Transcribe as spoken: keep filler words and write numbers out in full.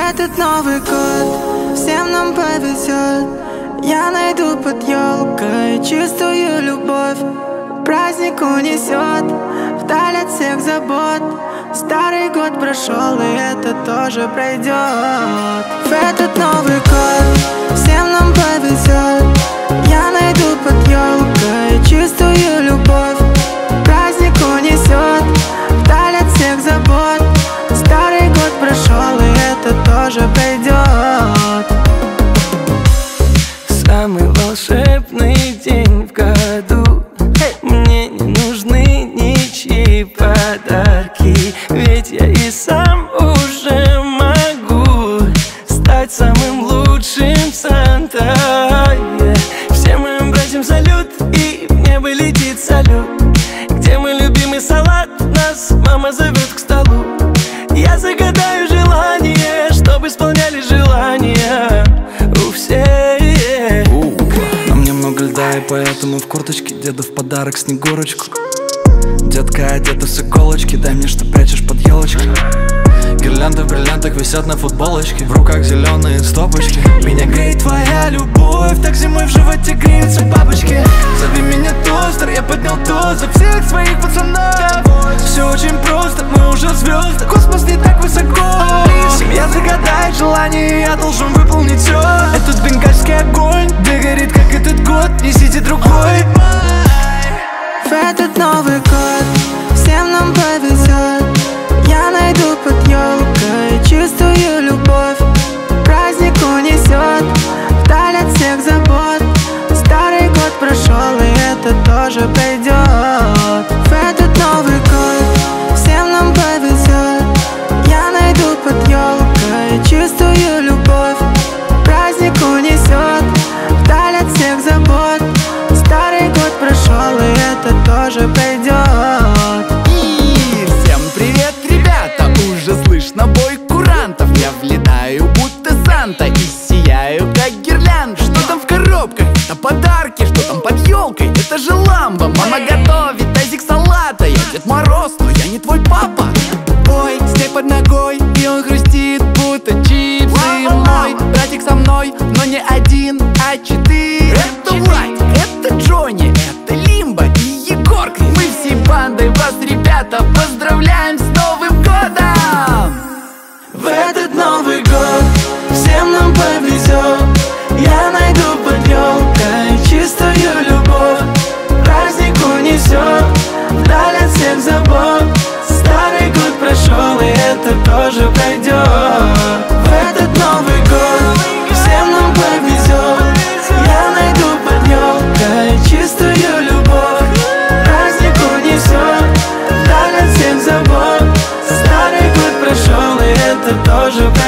этот Новый год всем нам повезет. Я найду под елкой чистую любовь. Праздник унесет вдаль от всех забот. Старый год прошел, и это тоже пройдет. В этот Новый год всем нам повезет. Я найду под елкой чистую любовь. Праздник унесет вдаль от всех забот. Старый год прошел, и это тоже пройдет. Самый волшебный день в году. Мне не нужны ничьи подарки, ведь я и сам уже могу стать самым лучшим Санта. Yeah. Всем моим братьям салют, и в небо летит салют. Где мой любимый салат? Нас мама зовет к столу. Я загадаю желание, чтобы исполняли желания у всех. На мне много льда, и поэтому в курточке деду в подарок снегурочку. Детка одета с иголочки, дай мне, что прячешь под елочкой. Гирлянды в бриллиантах висят на футболочке, в руках зеленые стопочки. Меня греет твоя любовь, так зимой в животе греются бабочки. Зови меня тостер, я поднял тост за всех своих пацанов. Все очень просто, мы уже звезды, космос не так высоко. Семья загадает желание, я должен выполнить все. Этот бенгальский огонь догорит, как этот год, несите другой. В этот Новый год всем нам повезет. Я найду под елкой чистую любовь. Праздник унесет вдаль от всех забот. Старый год прошел, и это тоже пройдет. В этот Новый год всем нам повезет. Я найду под елкой чистую любовь. Праздник унесет вдаль от всех забот. Старый год прошел, и это тоже пройдет. И всем привет, ребята! Уже слышно бой курантов. Я влетаю, будто Санта, и сияю, как гирлянда. Что там в коробках? Это подарки. Что там под елкой? Это же ламба. Мама готовит тазик салата. Я Дед Мороз, но я не твой папа. Ой, снег под ногой, и он хрустит, будто чипсы. Мой братик со мной, но не один, а четыре. Это Владик, это Джонни, это Лимба и Егорка. Мы всей бандой вас, ребята, поздравляем с Новым годом! В этот Новый год всем нам повезет. Я найду под елкой чистую любовь. Праздник унесет вдаль от всех забот. Старый год прошел, и это тоже пройдет. В этот Новый год всем нам повезет. Я найду под елкой чистую любовь. Праздник унесет вдаль от всех забот. Старый год прошел, и это тоже пройдет.